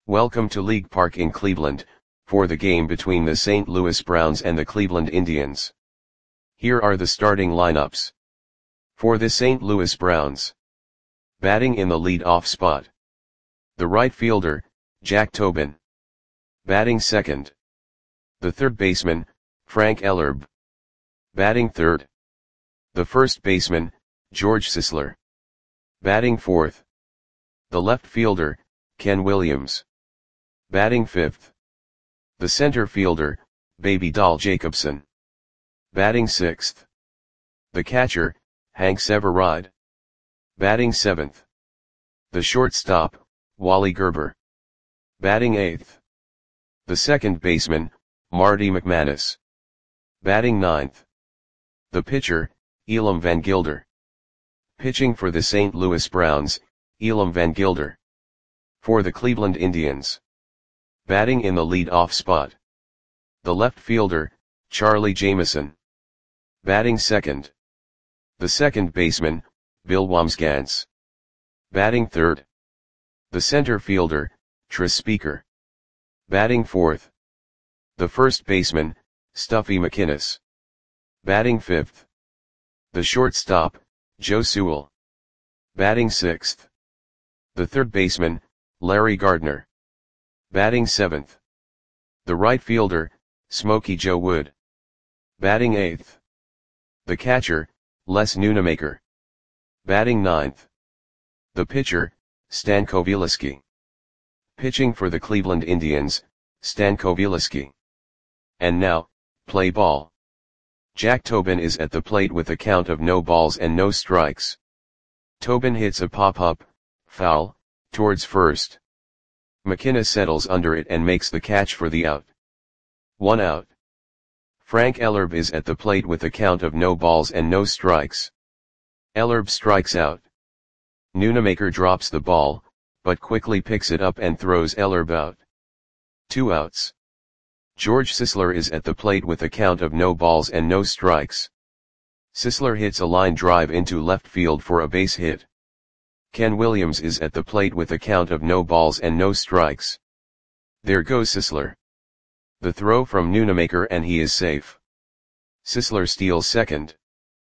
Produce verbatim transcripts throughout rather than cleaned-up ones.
Welcome to League Park in Cleveland, for the game between the Saint Louis Browns and the Cleveland Indians. Here are the starting lineups. For the Saint Louis Browns. Batting in the lead-off spot. The right fielder, Jack Tobin. Batting second. The third baseman, Frank Ellerbe. Batting third. The first baseman, George Sisler. Batting fourth. The left fielder, Ken Williams. Batting fifth. The center fielder, Baby Doll Jacobson. Batting sixth. The catcher, Hank Severide. Batting seventh. The shortstop, Wally Gerber. Batting eighth. The second baseman, Marty McManus. Batting ninth. The pitcher, Elam Van Gilder. Pitching for the Saint Louis Browns, Elam Van Gilder. For the Cleveland Indians. Batting in the lead-off spot. The left fielder, Charlie Jameson. Batting second. The second baseman, Bill Wambsgans. Batting third. The center fielder, Tris Speaker. Batting fourth. The first baseman, Stuffy McInnis. Batting fifth. The shortstop, Joe Sewell. Batting sixth. The third baseman, Larry Gardner. Batting seventh. The right fielder, Smokey Joe Wood. Batting eighth. The catcher, Les Nunemaker. Batting ninth. The pitcher, Stan Kowieliski. Pitching for the Cleveland Indians, Stan Kowieliski. And now, play ball. Jack Tobin is at the plate with a count of no balls and no strikes. Tobin hits a pop-up, foul, towards first. McInnis settles under it and makes the catch for the out. One out. Frank Ellerbe is at the plate with a count of no balls and no strikes. Ellerbe strikes out. Nunemaker drops the ball, but quickly picks it up and throws Ellerbe out. Two outs. George Sisler is at the plate with a count of no balls and no strikes. Sisler hits a line drive into left field for a base hit. Ken Williams is at the plate with a count of no balls and no strikes. There goes Sisler. The throw from Nunemaker and he is safe. Sisler steals second.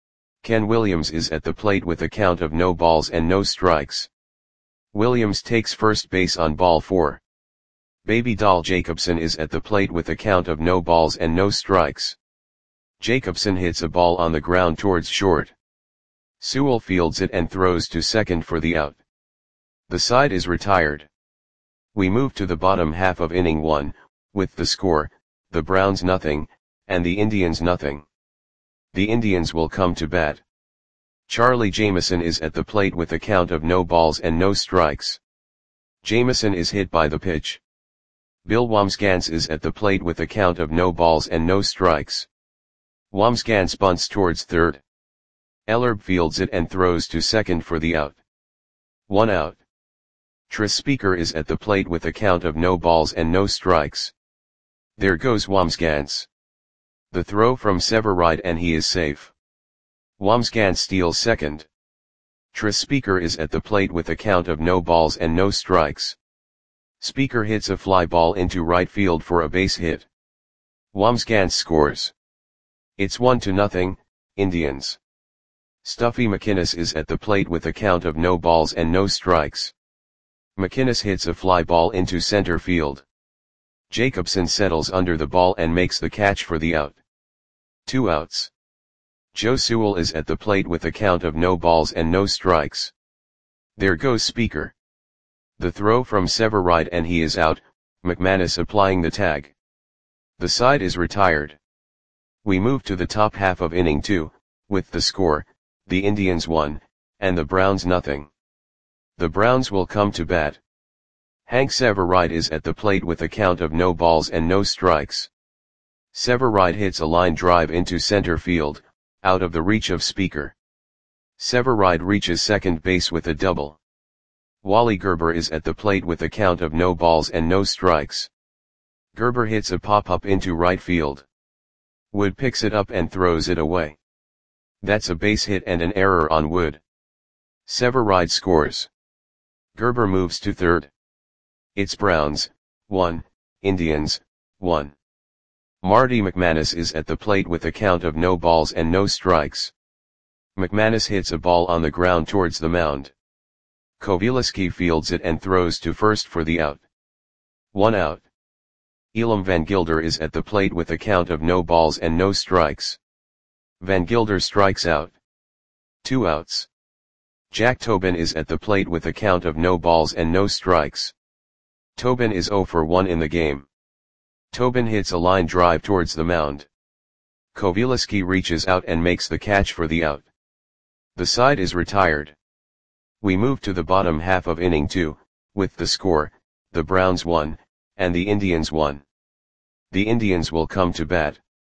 Ken Williams is at the plate with a count of no balls and no strikes. Williams takes first base on ball four. Baby Doll Jacobson is at the plate with a count of no balls and no strikes. Jacobson hits a ball on the ground towards short. Sewell fields it and throws to second for the out. The side is retired. We move to the bottom half of inning one, with the score, the Browns nothing, and the Indians nothing. The Indians will come to bat. Charlie Jameson is at the plate with a count of no balls and no strikes. Jameson is hit by the pitch. Bill Wambsgans is at the plate with a count of no balls and no strikes. Wambsgans bunts towards third. Ellerbe fields it and throws to second for the out. One out. Tris Speaker is at the plate with a count of no balls and no strikes. There goes Wambsgans. The throw from Severide and he is safe. Wambsgans steals second. Tris Speaker is at the plate with a count of no balls and no strikes. Speaker hits a fly ball into right field for a base hit. Wambsgans scores. It's one to nothing, Indians. Stuffy McInnis is at the plate with a count of no balls and no strikes. McInnis hits a fly ball into center field. Jacobson settles under the ball and makes the catch for the out. Two outs. Joe Sewell is at the plate with a count of no balls and no strikes. There goes Speaker. The throw from Severide and he is out, McManus applying the tag. The side is retired. We move to the top half of inning two, with the score, the Indians one, and the Browns nothing. The Browns will come to bat. Hank Severide is at the plate with a count of no balls and no strikes. Severide hits a line drive into center field, out of the reach of Speaker. Severide reaches second base with a double. Wally Gerber is at the plate with a count of no balls and no strikes. Gerber hits a pop-up into right field. Wood picks it up and throws it away. That's a base hit and an error on Wood. Severide scores. Gerber moves to third. It's Browns, one, Indians, one. Marty McManus is at the plate with a count of no balls and no strikes. McManus hits a ball on the ground towards the mound. Kowielski fields it and throws to first for the out. One out. Elam Van Gilder is at the plate with a count of no balls and no strikes. Van Gilder strikes out. Two outs. Jack Tobin is at the plate with a count of no balls and no strikes. Tobin is zero for one in the game. Tobin hits a line drive towards the mound. Kowielski reaches out and makes the catch for the out. The side is retired. We move to the bottom half of inning two, with the score, the Browns one, and the Indians one. The Indians will come to bat.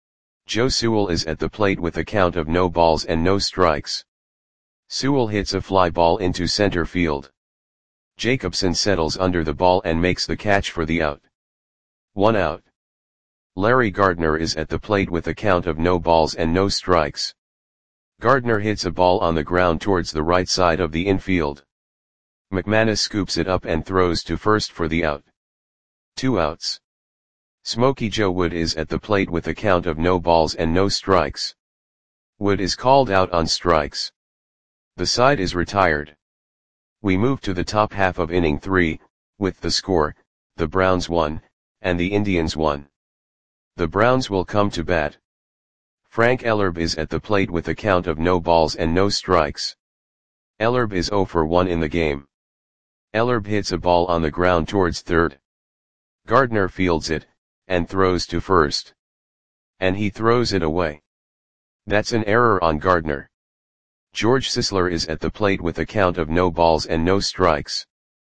Joe Sewell is at the plate with a count of no balls and no strikes. Sewell hits a fly ball into center field. Jacobson settles under the ball and makes the catch for the out. One out. Larry Gardner is at the plate with a count of no balls and no strikes. Gardner hits a ball on the ground towards the right side of the infield. McManus scoops it up and throws to first for the out. Two outs. Smokey Joe Wood is at the plate with a count of no balls and no strikes. Wood is called out on strikes. The side is retired. We move to the top half of inning three, with the score, the Browns one, and the Indians one. The Browns will come to bat. Frank Ellerbe is at the plate with a count of no balls and no strikes. Ellerbe is zero for one in the game. Ellerbe hits a ball on the ground towards third. Gardner fields it, and throws to first. And he throws it away. That's an error on Gardner. George Sisler is at the plate with a count of no balls and no strikes.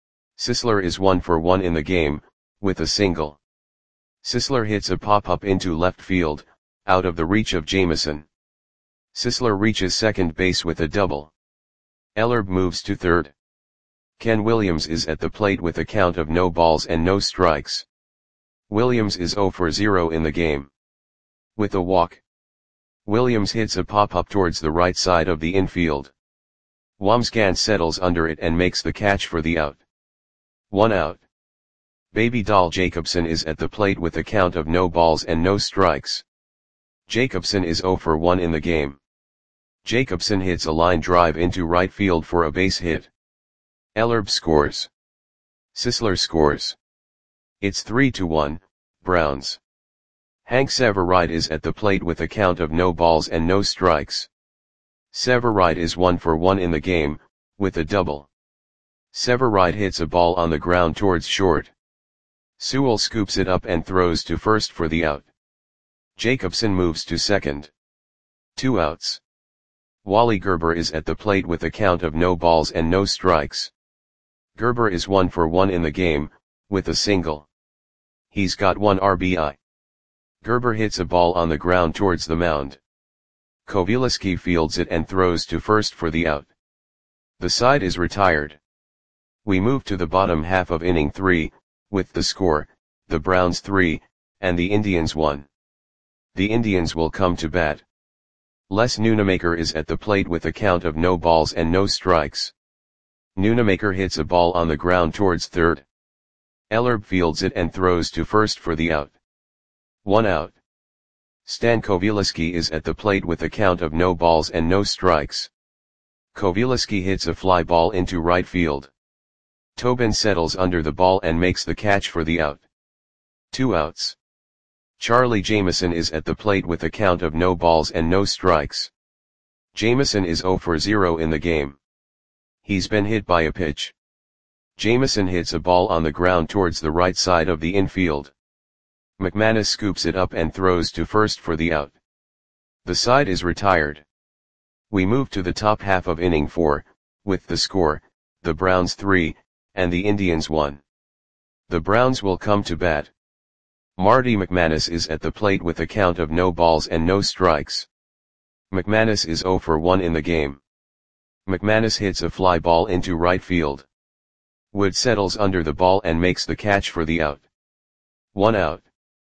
Sisler is one for one in the game, with a single. Sisler hits a pop-up into left field, out of the reach of Jameson. Sisler reaches second base with a double. Ellerbe moves to third. Ken Williams is at the plate with a count of no balls and no strikes. Williams is zero for zero in the game. With a walk. Williams hits a pop-up towards the right side of the infield. Wamsgans settles under it and makes the catch for the out. One out. Baby Doll Jacobson is at the plate with a count of no balls and no strikes. Jacobson is zero for one in the game. Jacobson hits a line drive into right field for a base hit. Ellerbe scores. Sisler scores. It's three to one, Browns. Hank Severide is at the plate with a count of no balls and no strikes. Severide is one for one in the game, with a double. Severide hits a ball on the ground towards short. Sewell scoops it up and throws to first for the out. Jacobson moves to second. Two outs. Wally Gerber is at the plate with a count of no balls and no strikes. Gerber is one for one in the game, with a single. He's got one R B I. Gerber hits a ball on the ground towards the mound. Kowielski fields it and throws to first for the out. The side is retired. We move to the bottom half of inning three, with the score, the Browns three, and the Indians one. The Indians will come to bat. Les Nunemaker is at the plate with a count of no balls and no strikes. Nunemaker hits a ball on the ground towards third. Ellerbe fields it and throws to first for the out. One out. Stan Kowielski is at the plate with a count of no balls and no strikes. Kowielski hits a fly ball into right field. Tobin settles under the ball and makes the catch for the out. Two outs. Charlie Jameson is at the plate with a count of no balls and no strikes. Jameson is zero for zero in the game. He's been hit by a pitch. Jameson hits a ball on the ground towards the right side of the infield. McManus scoops it up and throws to first for the out. The side is retired. We move to the top half of inning four, with the score, the Browns three, and the Indians one. The Browns will come to bat. Marty McManus is at the plate with a count of no balls and no strikes. McManus is zero for one in the game. McManus hits a fly ball into right field. Wood settles under the ball and makes the catch for the out. One out.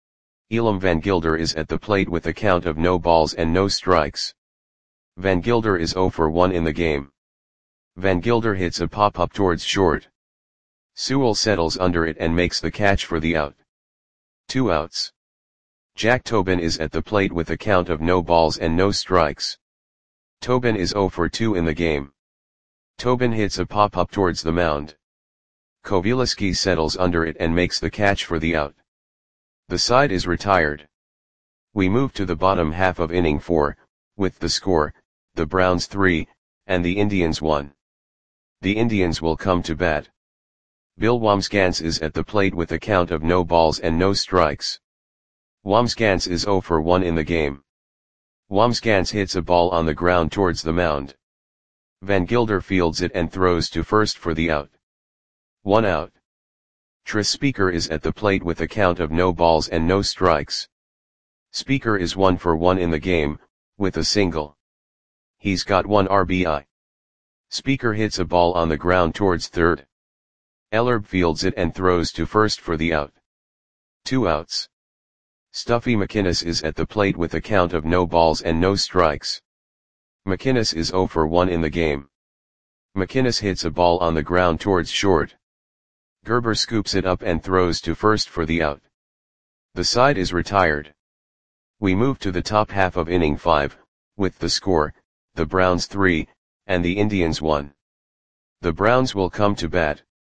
Elam Van Gilder is at the plate with a count of no balls and no strikes. Van Gilder is zero for one in the game. Van Gilder hits a pop-up towards short. Sewell settles under it and makes the catch for the out. Two outs. Jack Tobin is at the plate with a count of no balls and no strikes. Tobin is oh for two in the game. Tobin hits a pop-up towards the mound. Coveleski settles under it and makes the catch for the out. The side is retired. We move to the bottom half of inning four, with the score, the Browns three, and the Indians one. The Indians will come to bat. Bill Wambsgans is at the plate with a count of no balls and no strikes. Wambsgans is oh for one in the game. Wambsgans hits a ball on the ground towards the mound. Van Gilder fields it and throws to first for the out. One out. Tris Speaker is at the plate with a count of no balls and no strikes. Speaker is one for one in the game, with a single. He's got one R B I. Speaker hits a ball on the ground towards third. Ellerbe fields it and throws to first for the out. Two outs. Stuffy McInnes is at the plate with a count of no balls and no strikes. McInnes is oh for one in the game. McInnes hits a ball on the ground towards short. Gerber scoops it up and throws to first for the out. The side is retired. We move to the top half of inning five, with the score, the Browns three, and the Indians one. The Browns will come to bat.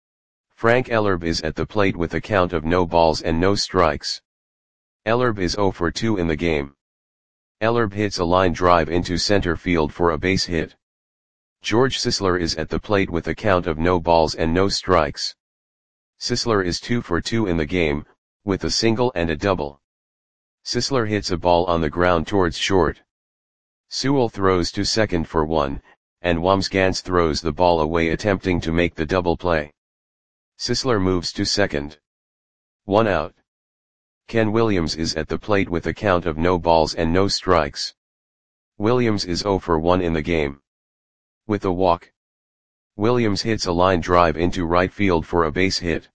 Frank Ellerbe is at the plate with a count of no balls and no strikes. Ellerbe is oh for two in the game. Ellerbe hits a line drive into center field for a base hit. George Sisler is at the plate with a count of no balls and no strikes. Sisler is two for two in the game, with a single and a double. Sisler hits a ball on the ground towards short. Sewell throws to second for one, and Wambsgans throws the ball away attempting to make the double play. Sisler moves to second. One out. Ken Williams is at the plate with a count of no balls and no strikes. Williams is oh for one in the game. With a walk. Williams hits a line drive into right field for a base hit.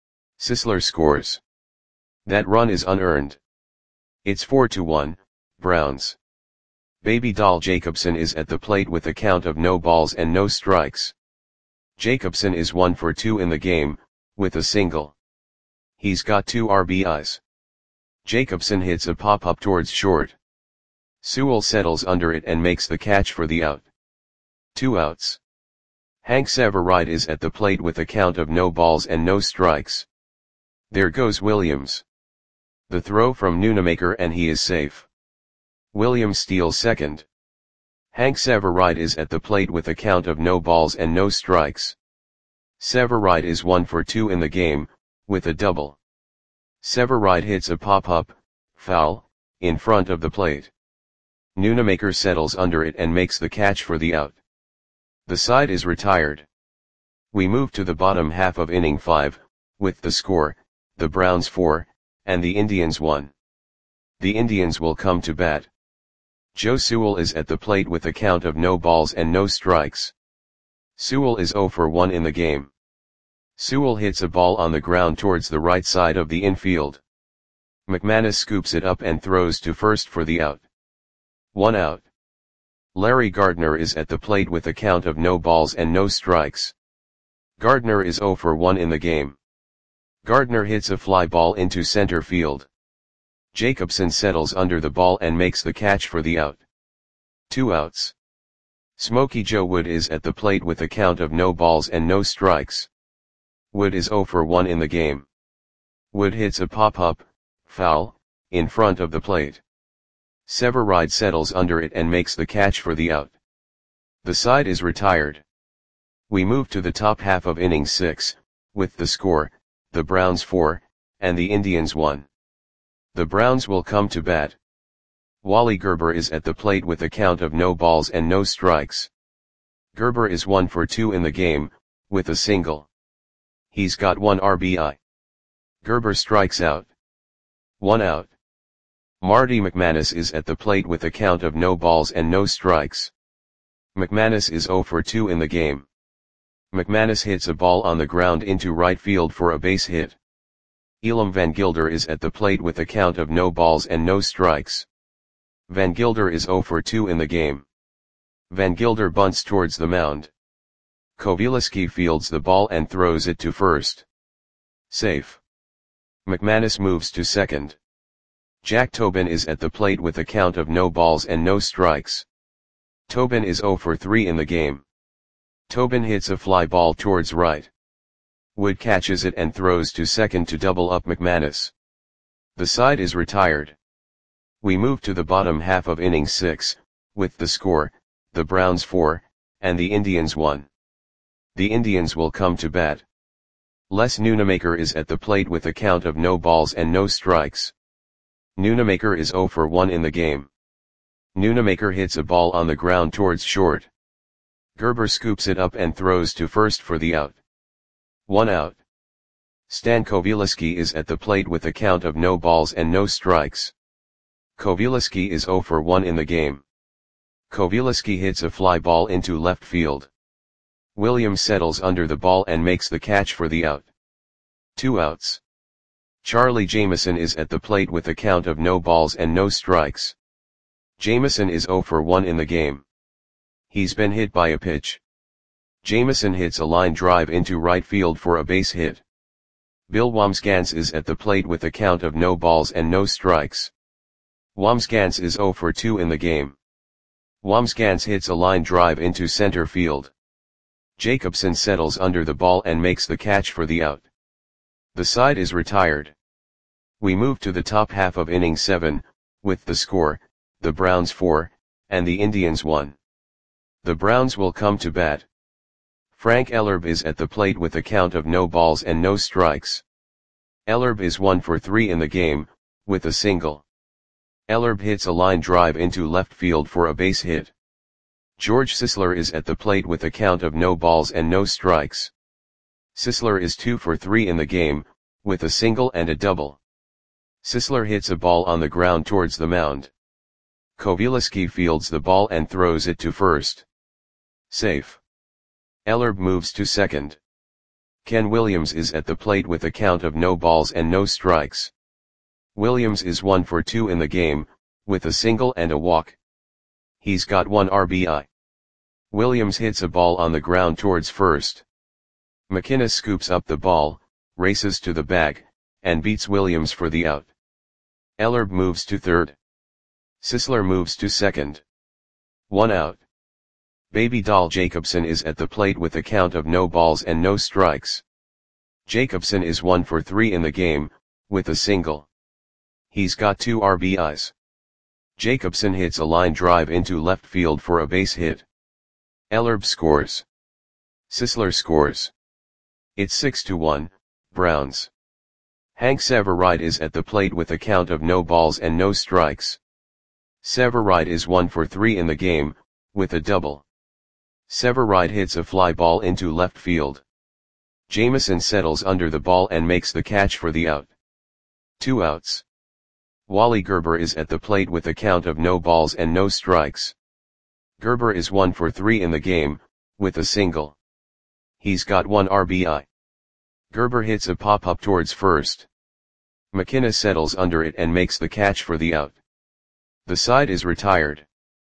Sisler scores. That run is unearned. It's four to one, Browns. Baby Doll Jacobson is at the plate with a count of no balls and no strikes. Jacobson is one for two in the game, with a single. He's got two R B Is. Jacobson hits a pop-up towards short. Sewell settles under it and makes the catch for the out. Two outs. Hank Severide is at the plate with a count of no balls and no strikes. There goes Williams. The throw from Nunemaker and he is safe. Williams steals second. Hank Severide is at the plate with a count of no balls and no strikes. Severide is one for two in the game, with a double. Severide hits a pop-up, foul, in front of the plate. Nunemaker settles under it and makes the catch for the out. The side is retired. We move to the bottom half of inning five, with the score, the Browns four, and the Indians one. The Indians will come to bat. Joe Sewell is at the plate with a count of no balls and no strikes. Sewell is oh for one in the game. Sewell hits a ball on the ground towards the right side of the infield. McManus scoops it up and throws to first for the out. One out. Larry Gardner is at the plate with a count of no balls and no strikes. Gardner is oh for one in the game. Gardner hits a fly ball into center field. Jacobson settles under the ball and makes the catch for the out. Two outs. Smokey Joe Wood is at the plate with a count of no balls and no strikes. Wood is oh for one in the game. Wood hits a pop-up, foul, in front of the plate. Severide settles under it and makes the catch for the out. The side is retired. We move to the top half of inning six, with the score, the Browns four, and the Indians one. The Browns will come to bat. Wally Gerber is at the plate with a count of no balls and no strikes. Gerber is one for two in the game, with a single. He's got one R B I. Gerber strikes out. One out. Marty McManus is at the plate with a count of no balls and no strikes. McManus is oh for two in the game. McManus hits a ball on the ground into right field for a base hit. Elam Van Gilder is at the plate with a count of no balls and no strikes. Van Gilder is oh for two in the game. Van Gilder bunts towards the mound. Kowieliski fields the ball and throws it to first. Safe. McManus moves to second. Jack Tobin is at the plate with a count of no balls and no strikes. Tobin is zero for three in the game. Tobin hits a fly ball towards right. Wood catches it and throws to second to double up McManus. The side is retired. We move to the bottom half of inning six, with the score, the Browns four, and the Indians one. The Indians will come to bat. Les Nunemaker is at the plate with a count of no balls and no strikes. Nunemaker is zero for one in the game. Nunemaker hits a ball on the ground towards short. Gerber scoops it up and throws to first for the out. One out. Stan Kowieliski is at the plate with a count of no balls and no strikes. Kowieliski is zero for one in the game. Kowieliski hits a fly ball into left field. Williams settles under the ball and makes the catch for the out. Two outs. Charlie Jameson is at the plate with a count of no balls and no strikes. Jameson is zero for one in the game. He's been hit by a pitch. Jameson hits a line drive into right field for a base hit. Bill Wambsgans is at the plate with a count of no balls and no strikes. Wambsgans is zero for two in the game. Wambsgans hits a line drive into center field. Jacobson settles under the ball and makes the catch for the out. The side is retired. We move to the top half of inning seven, with the score, the Browns four, and the Indians one. The Browns will come to bat. Frank Ellerbe is at the plate with a count of no balls and no strikes. Ellerbe is one for three in the game, with a single. Ellerbe hits a line drive into left field for a base hit. George Sisler is at the plate with a count of no balls and no strikes. Sisler is two for three in the game, with a single and a double. Sisler hits a ball on the ground towards the mound. Kowieliski fields the ball and throws it to first. Safe. Ellerbe moves to second. Ken Williams is at the plate with a count of no balls and no strikes. Williams is one for two in the game, with a single and a walk. He's got one R B I. Williams hits a ball on the ground towards first. McInnes scoops up the ball, races to the bag, and beats Williams for the out. Ellerbe moves to third. Sisler moves to second. One out. Baby Doll Jacobson is at the plate with a count of no balls and no strikes. Jacobson is one for three in the game, with a single. He's got two R B Is. Jacobson hits a line drive into left field for a base hit. Ellerbe scores. Sisler scores. It's six to one, Browns. Hank Severide is at the plate with a count of no balls and no strikes. Severide is one for three in the game, with a double. Severide hits a fly ball into left field. Jameson settles under the ball and makes the catch for the out. Two outs. Wally Gerber is at the plate with a count of no balls and no strikes. Gerber is one for three in the game, with a single. He's got one R B I. Gerber hits a pop-up towards first. McInnes settles under it and makes the catch for the out. The side is retired.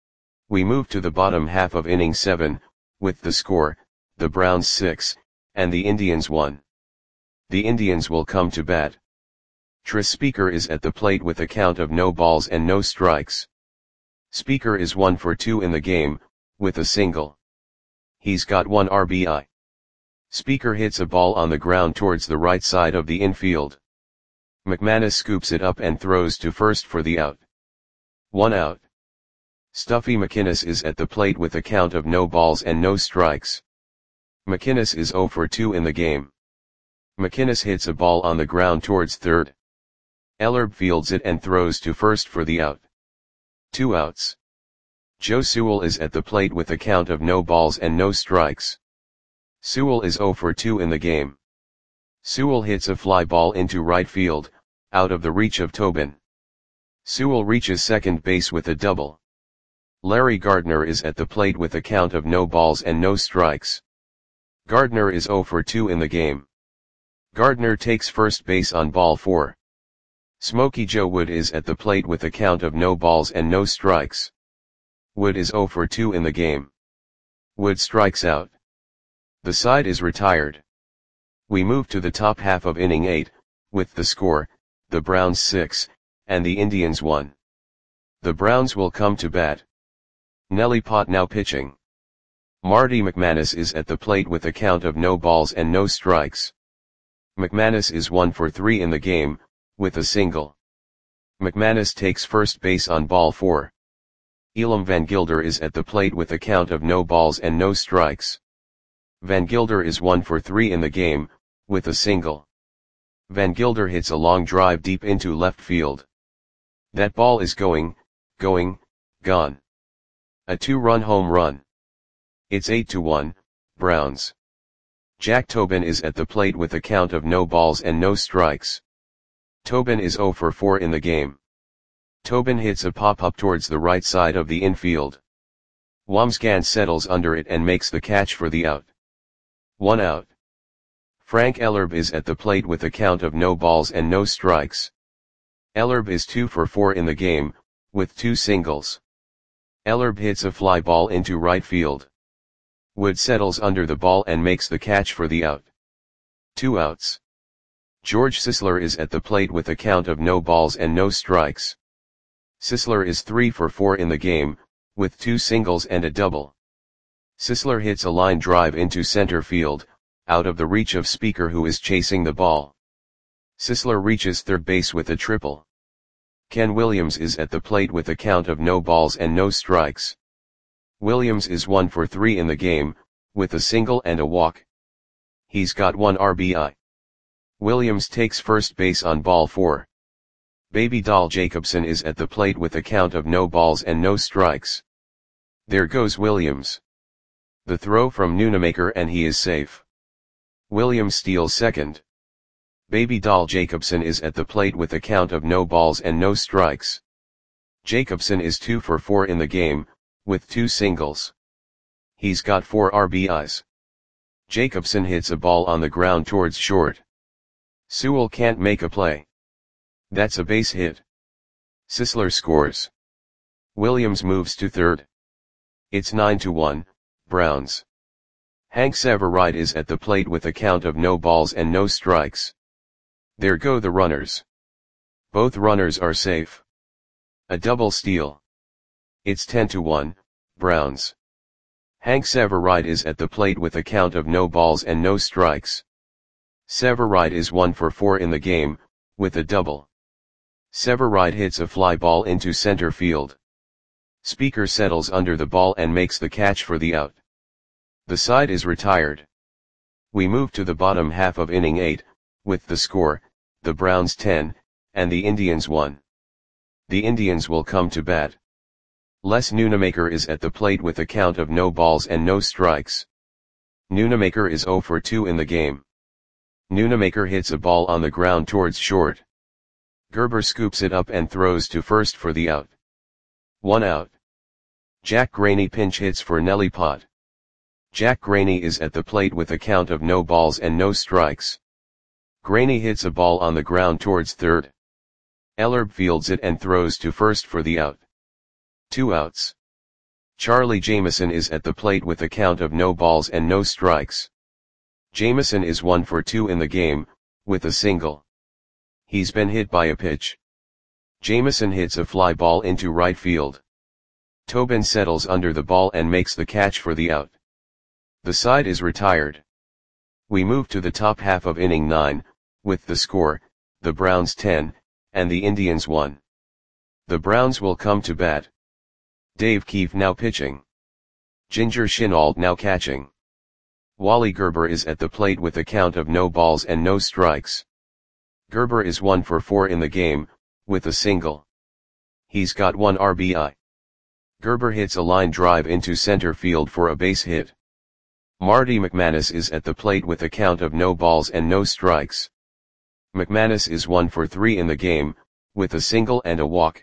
We move to the bottom half of inning seven, with the score, the Browns six, and the Indians one. The Indians will come to bat. Tris Speaker is at the plate with a count of no balls and no strikes. Speaker is one for two in the game, with a single. He's got one R B I. Speaker hits a ball on the ground towards the right side of the infield. McManus scoops it up and throws to first for the out. One out. Stuffy McInnes is at the plate with a count of no balls and no strikes. McInnes is zero for two in the game. McInnes hits a ball on the ground towards third. Ellerbe fields it and throws to first for the out. Two outs. Joe Sewell is at the plate with a count of no balls and no strikes. Sewell is zero for two in the game. Sewell hits a fly ball into right field, out of the reach of Tobin. Sewell reaches second base with a double. Larry Gardner is at the plate with a count of no balls and no strikes. Gardner is zero for two in the game. Gardner takes first base on ball four. Smokey Joe Wood is at the plate with a count of no balls and no strikes. Wood is zero for two in the game. Wood strikes out. The side is retired. We move to the top half of inning eight, with the score, the Browns six, and the Indians one. The Browns will come to bat. Nelly Pott now pitching. Marty McManus is at the plate with a count of no balls and no strikes. McManus is one for three in the game, with a single. McManus takes first base on ball four. Elam Van Gilder is at the plate with a count of no balls and no strikes. Van Gilder is one for three in the game, with a single. Van Gilder hits a long drive deep into left field. That ball is going, going, gone. A two-run home run. It's eight to one, Browns. Jack Tobin is at the plate with a count of no balls and no strikes. Tobin is zero for four in the game. Tobin hits a pop-up towards the right side of the infield. Wamsgans settles under it and makes the catch for the out. One out. Frank Ellerbe is at the plate with a count of no balls and no strikes. Ellerbe is two for four in the game, with two singles. Ellerbe hits a fly ball into right field. Wood settles under the ball and makes the catch for the out. Two outs. George Sisler is at the plate with a count of no balls and no strikes. Sisler is three for four in the game, with two singles and a double. Sisler hits a line drive into center field, out of the reach of Speaker, who is chasing the ball. Sisler reaches third base with a triple. Ken Williams is at the plate with a count of no balls and no strikes. Williams is one for three in the game, with a single and a walk. He's got one R B I. Williams takes first base on ball four. Baby Doll Jacobson is at the plate with a count of no balls and no strikes. There goes Williams. The throw from Nunemaker and he is safe. Williams steals second. Baby Doll Jacobson is at the plate with a count of no balls and no strikes. Jacobson is two for four in the game, with two singles. He's got four R B Is. Jacobson hits a ball on the ground towards short. Sewell can't make a play. That's a base hit. Sisler scores. Williams moves to third. It's nine to one, Browns. Hank Severide is at the plate with a count of no balls and no strikes. There go the runners. Both runners are safe. A double steal. It's ten to one, Browns. Hank Severide is at the plate with a count of no balls and no strikes. Severide is one for four in the game, with a double. Severide hits a fly ball into center field. Speaker settles under the ball and makes the catch for the out. The side is retired. We move to the bottom half of inning eight, with the score, the Browns ten, and the Indians one. The Indians will come to bat. Les Nunemaker is at the plate with a count of no balls and no strikes. Nunemaker is zero for two in the game. Nunemaker hits a ball on the ground towards short. Gerber scoops it up and throws to first for the out. One out. Jack Graney pinch hits for Nelly Pott. Jack Graney is at the plate with a count of no balls and no strikes. Graney hits a ball on the ground towards third. Ellerbe fields it and throws to first for the out. Two outs. Charlie Jameson is at the plate with a count of no balls and no strikes. Jameson is one for two in the game, with a single. He's been hit by a pitch. Jameson hits a fly ball into right field. Tobin settles under the ball and makes the catch for the out. The side is retired. We move to the top half of inning nine, with the score, the Browns ten, and the Indians one. The Browns will come to bat. Dave Keefe now pitching. Ginger Chennault now catching. Wally Gerber is at the plate with a count of no balls and no strikes. Gerber is one for four in the game, with a single. He's got one R B I. Gerber hits a line drive into center field for a base hit. Marty McManus is at the plate with a count of no balls and no strikes. McManus is one for three in the game, with a single and a walk.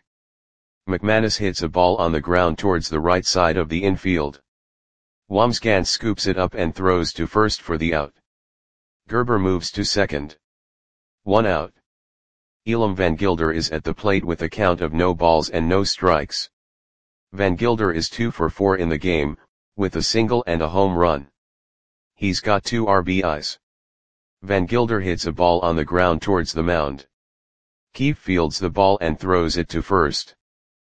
McManus hits a ball on the ground towards the right side of the infield. Wamsgans scoops it up and throws to first for the out. Gerber moves to second. One out. Elam Van Gilder is at the plate with a count of no balls and no strikes. Van Gilder is two for four in the game, with a single and a home run. He's got two R B Is. Van Gilder hits a ball on the ground towards the mound. Keefe fields the ball and throws it to first.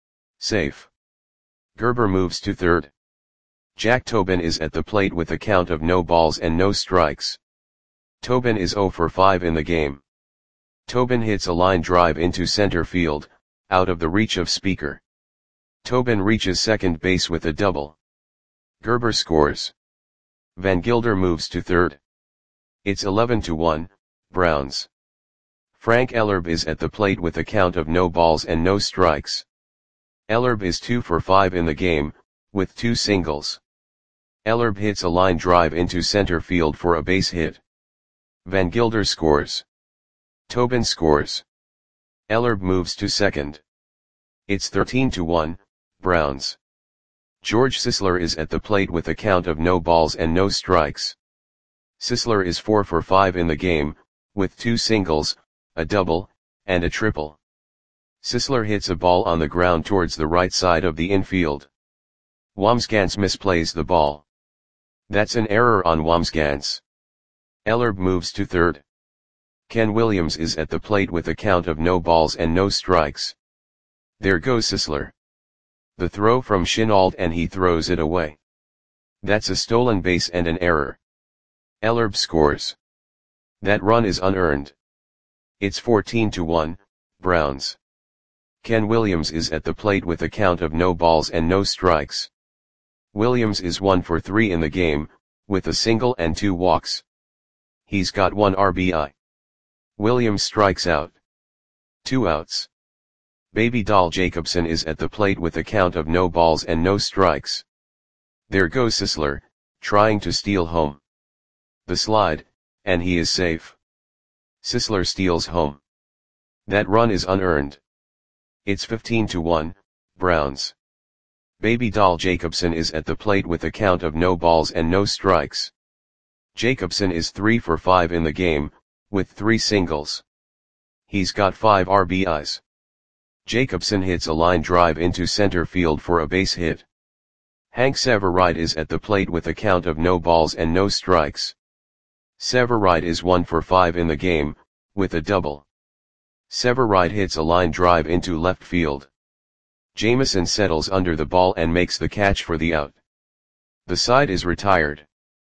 Safe. Gerber moves to third. Jack Tobin is at the plate with a count of no balls and no strikes. Tobin is zero for five in the game. Tobin hits a line drive into center field, out of the reach of Speaker. Tobin reaches second base with a double. Gerber scores. Van Gilder moves to third. It's eleven to one, Browns. Frank Ellerbe is at the plate with a count of no balls and no strikes. Ellerbe is two for five in the game, with two singles. Ellerbe hits a line drive into center field for a base hit. Van Gilder scores. Tobin scores. Ellerbe moves to second. It's thirteen to one, Browns. George Sisler is at the plate with a count of no balls and no strikes. Sisler is four for five in the game, with two singles, a double, and a triple. Sisler hits a ball on the ground towards the right side of the infield. Wambsgans misplays the ball. That's an error on Wambsgans. Ellerbe moves to third. Ken Williams is at the plate with a count of no balls and no strikes. There goes Sisler. The throw from Shenault and he throws it away. That's a stolen base and an error. Ellerbe scores. That run is unearned. It's fourteen to one, Browns. Ken Williams is at the plate with a count of no balls and no strikes. Williams is one for three in the game, with a single and two walks. He's got one R B I. Williams strikes out. Two outs. Baby Doll Jacobson is at the plate with a count of no balls and no strikes. There goes Sisler, trying to steal home. The slide, and he is safe. Sisler steals home. That run is unearned. It's fifteen to one, Browns. Baby Doll Jacobson is at the plate with a count of no balls and no strikes. Jacobson is three for five in the game, with three singles. He's got five R B Is. Jacobson hits a line drive into center field for a base hit. Hank Severide is at the plate with a count of no balls and no strikes. Severide is one for five in the game, with a double. Severide hits a line drive into left field. Jameson settles under the ball and makes the catch for the out. The side is retired.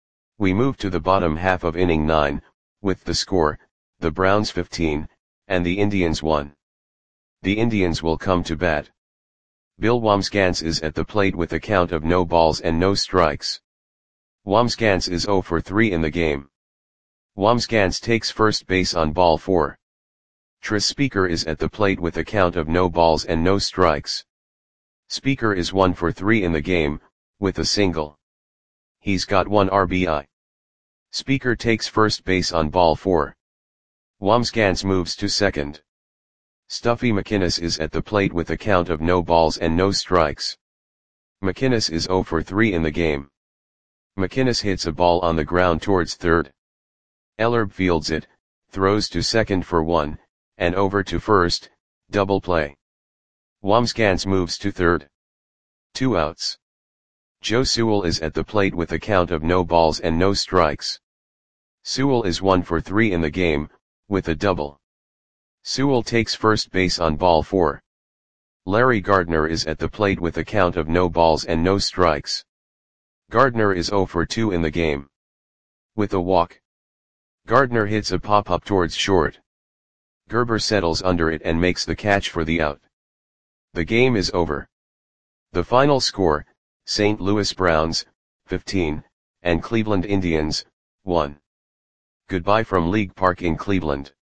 We move to the bottom half of inning nine, with the score, the Browns fifteen, and the Indians one. The Indians will come to bat. Bill Wambsgans is at the plate with a count of no balls and no strikes. Wambsgans is zero for three in the game. Wambsgans takes first base on ball four. Tris Speaker is at the plate with a count of no balls and no strikes. Speaker is one for three in the game, with a single. He's got one R B I. Speaker takes first base on ball four. Wambsgans moves to second. Stuffy McInnes is at the plate with a count of no balls and no strikes. McInnes is zero for three in the game. McInnes hits a ball on the ground towards third. Ellerbe fields it, throws to second for one, and over to first, double play. Wambsgans moves to third. Two outs. Joe Sewell is at the plate with a count of no balls and no strikes. Sewell is one for three in the game, with a double. Sewell takes first base on ball four. Larry Gardner is at the plate with a count of no balls and no strikes. Gardner is zero for two in the game. With a walk. Gardner hits a pop-up towards short. Gerber settles under it and makes the catch for the out. The game is over. The final score, Saint Louis Browns, fifteen, and Cleveland Indians, one. Goodbye from League Park in Cleveland.